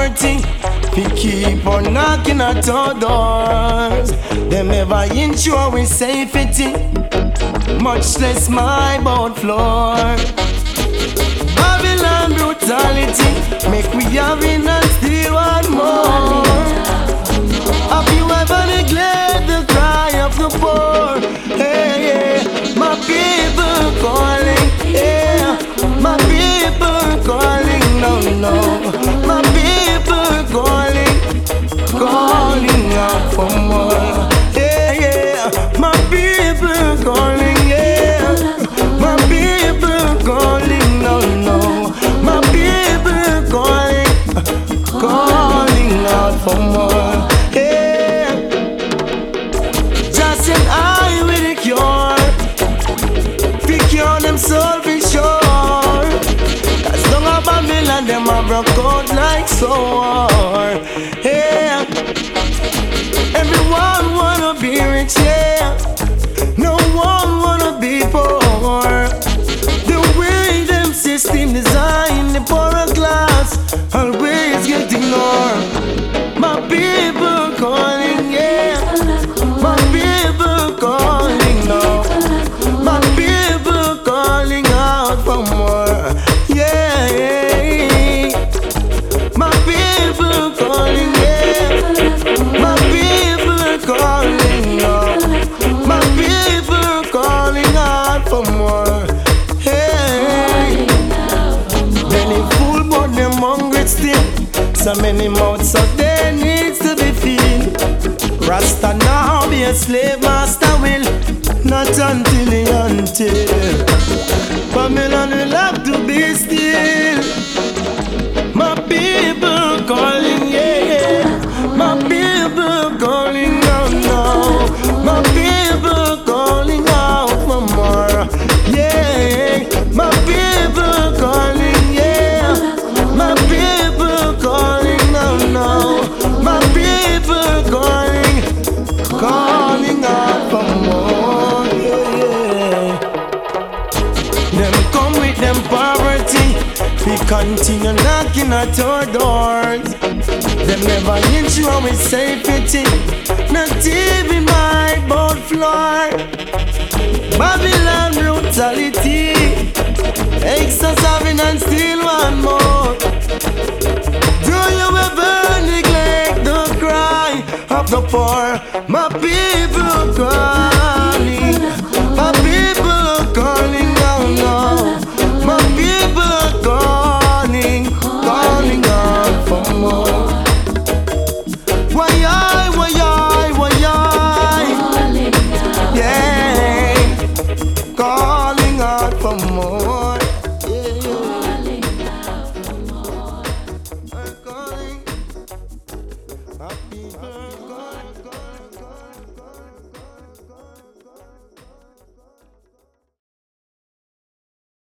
poverty, we keep on knocking at our doors. Them never ensure we safety, much less my boat floor. Babylon brutality, make we have in and still want more. Have you ever neglected the cry of the poor? Hey, yeah, my people calling, yeah, my people calling, no, no, my people calling, calling out for more. Yeah, yeah, my people calling, yeah, my people calling, no, no, my people calling, calling out for more. Yeah, just an eye with a cure, we cure them soul be sure. As long as Babylon them a broke out like sword. Yeah, everyone wanna be rich, yeah, no one wanna be poor. The way them system design the poorer class always get ignored. My people calling, yeah, my people calling now, my people calling out for more. Yeah, yeah, my people calling, yeah, my people calling out, my people calling out for more. Hey, belly full but them hungry still. So many mouths out there needs to be filled. Rasta now be a slave master will, not until Babylon will have to be still. My people calling, yeah, my people calling out now, my people calling out for more. Yeah, my people calling, yeah, my people calling out now, my people calling, calling out for more. Yeah, them come with them poverty, we continue knocking at our doors. Them never ensure we safety, not even my boat floor. Babylon brutality, makes us having and still want more. Do you ever neglect the cry of the poor? My people cry.